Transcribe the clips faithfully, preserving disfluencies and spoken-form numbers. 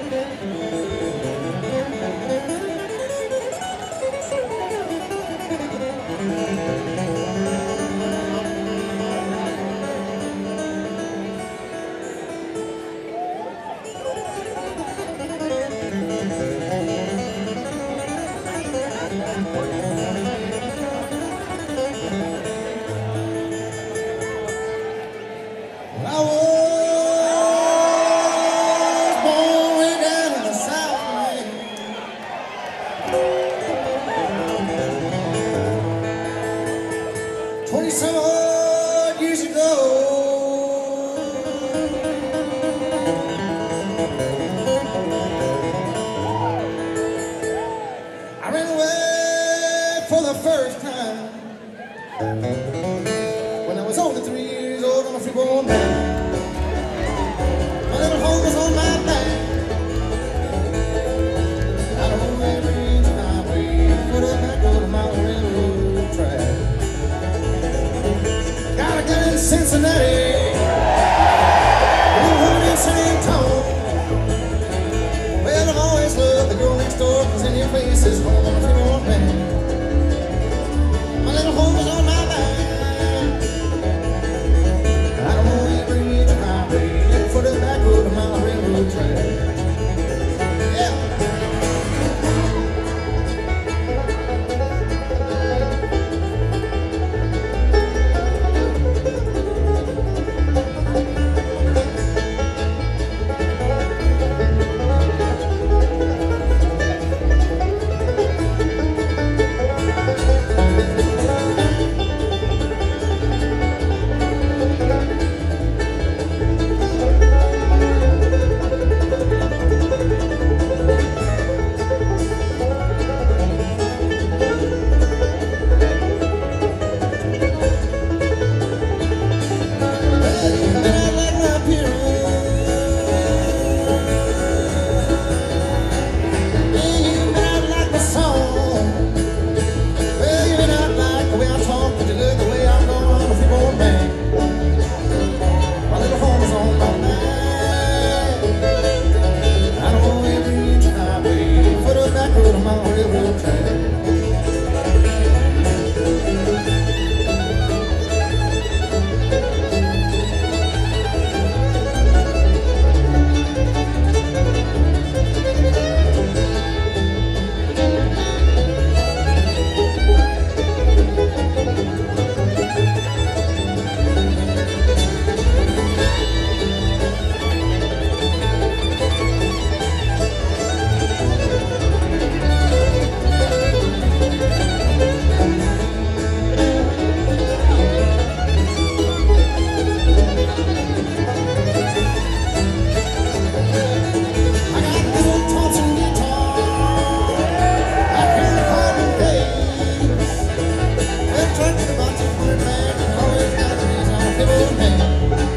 Twenty-some odd years ago, I ran away for the first time when I was only three years old on a freeborn man. My little home was on my back. I don't know every inch of my way, put it back on my railroad track. Got a gun in Cincinnati, a woman in San Antonio. Well, I've always loved the girl next door, 'cause in your face is home on a freeborn man. My little home was on my back. I don't know every inch of my way, put it back over my railroad track.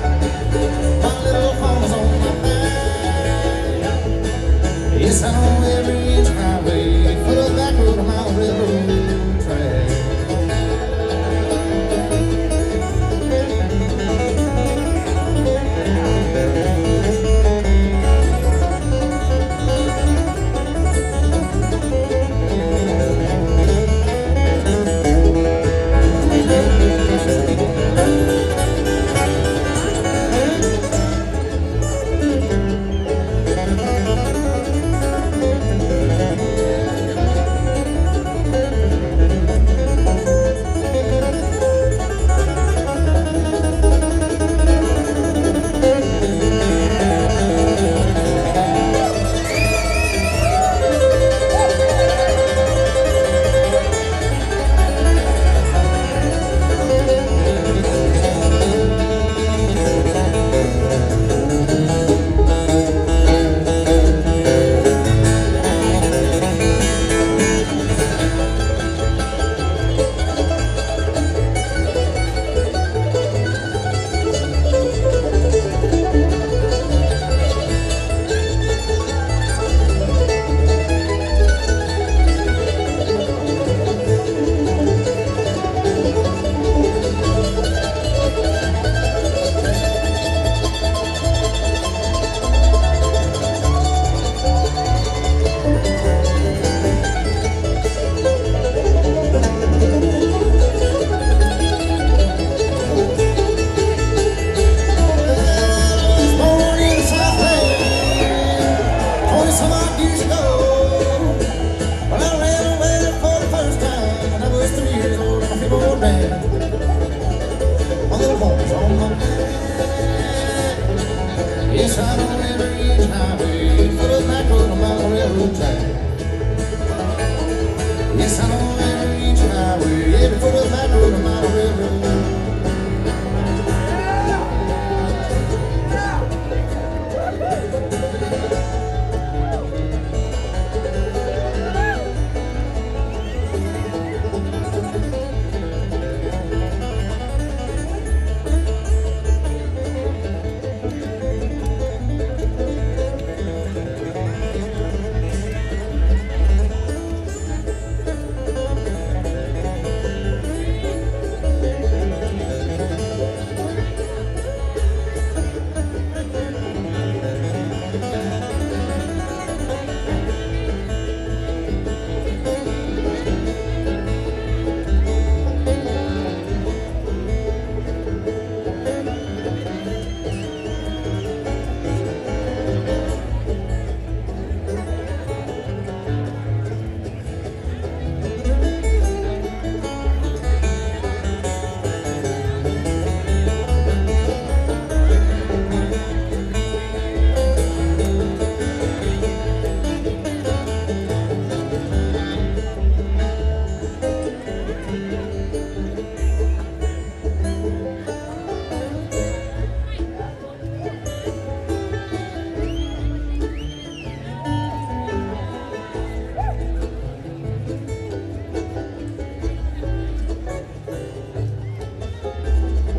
Yes, I know